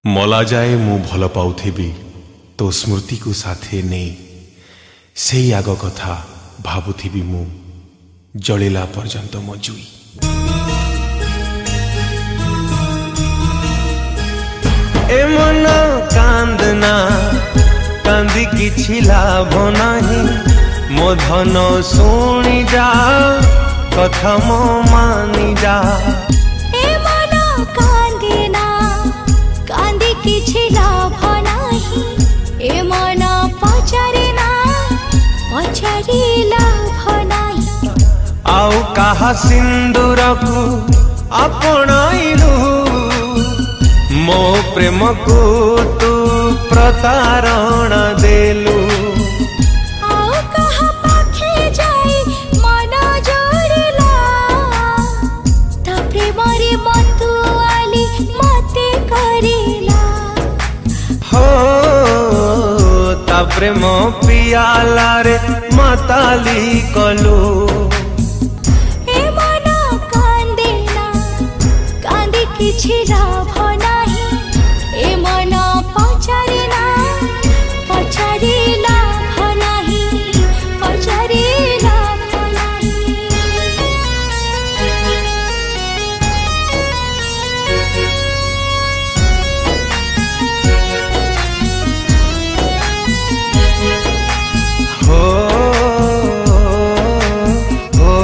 मला जाए मु भल पाउथिबी तो स्मृति को साथे नहीं से आग कथा भावुथिबी मु जलिला पर्यंत मो जुई। ए मन कांदना कांदी किछि लाभ नाही मो धन सुनी जा कथा मो मानी जा। ए मन कांदना कांदी किछि लाभ नाही ए मन पचारे ना पचारी लाभ नाही। आउ कहा सिंदूर को अपनाइलु मो प्रेम को तू प्रतारण देलु। आउ कहा पाखे जाई मन जोड़िला ता प्रेम रे मतु आली मते करिला। हो ता प्रेम पियाला रे मताली कलु। ए मन कांदेना कांदी किछि लाभ नाही ए मन पचारे ना पचारे लाभ नाही पचारे लाभ नाही। हो हो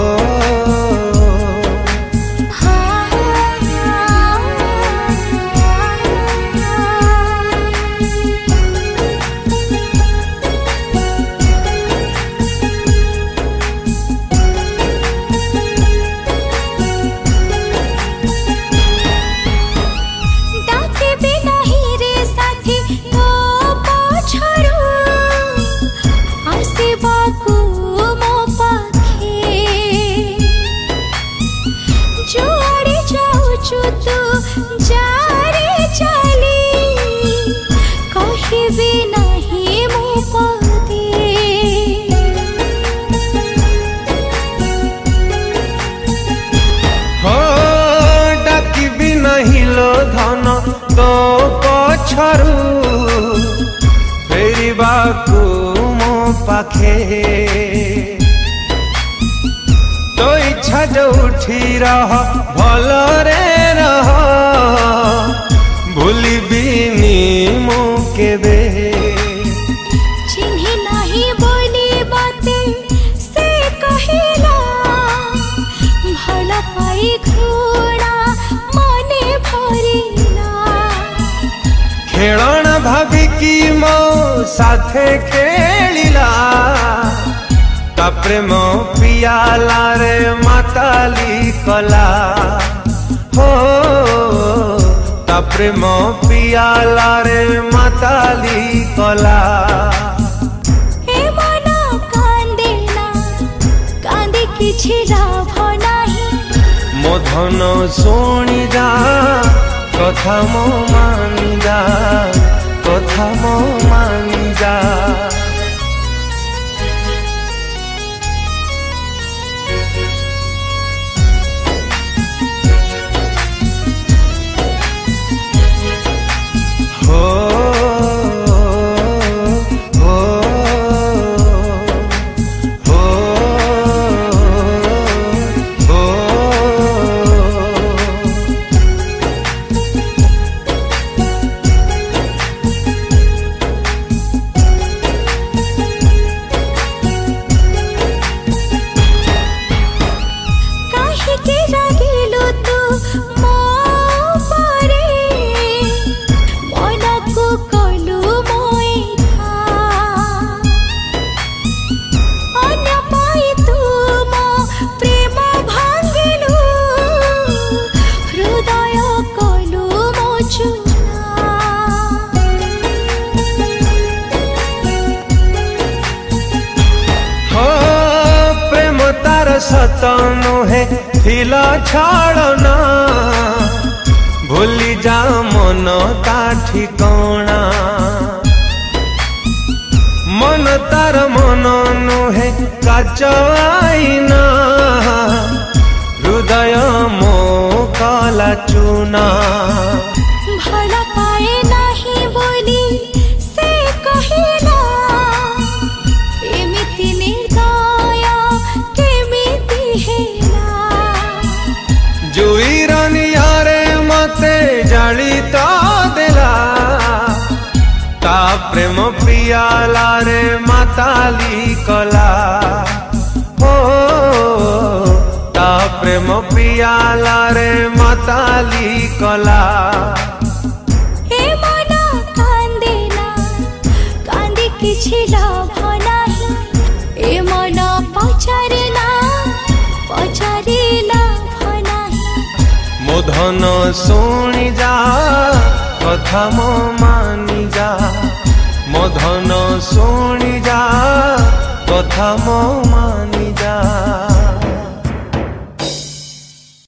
धन तो पछरु फेरिबा को मो पाखे तो इच्छा जो उठी रह भल रे रह भूलिबिनी मो केबे। चिन्हि नाही बोली बाते से कहिला भल पाई घृणा मने भरिला। खेलन भाभी की मो साथे खेलिला ता प्रेम पियाला रे माताली कला। हो ता प्रेम पियाला रे माताली कला। ए मन कांदेना कांदी किछि लाभ नाही मो धन सुनी जा कथा मो मानी जा कथा मो मानी जा। हो हो हो हो काहे के रागिलो तू मो परे मन को कलु मोए था अन्य पाई तू मो प्रेम भांगिलु हृदय कलु मो चुना। हो प्रेम तार सत नुहे थिला छाड़ना भूली जा मन ता ठिकाना। मन तार मन नुहे काच आईना हृदय मो काला चूना। भला पाए ना रे माताली कला हो ता प्रेम पियाला रे माताली कला ए मन कांदेना कांदी किछि लाभ नाही ए मन पचारे लाभ नाही मो धन शुणी जा कथा मो मानी जा मो धन शुणी जा कथा मो मानी जा।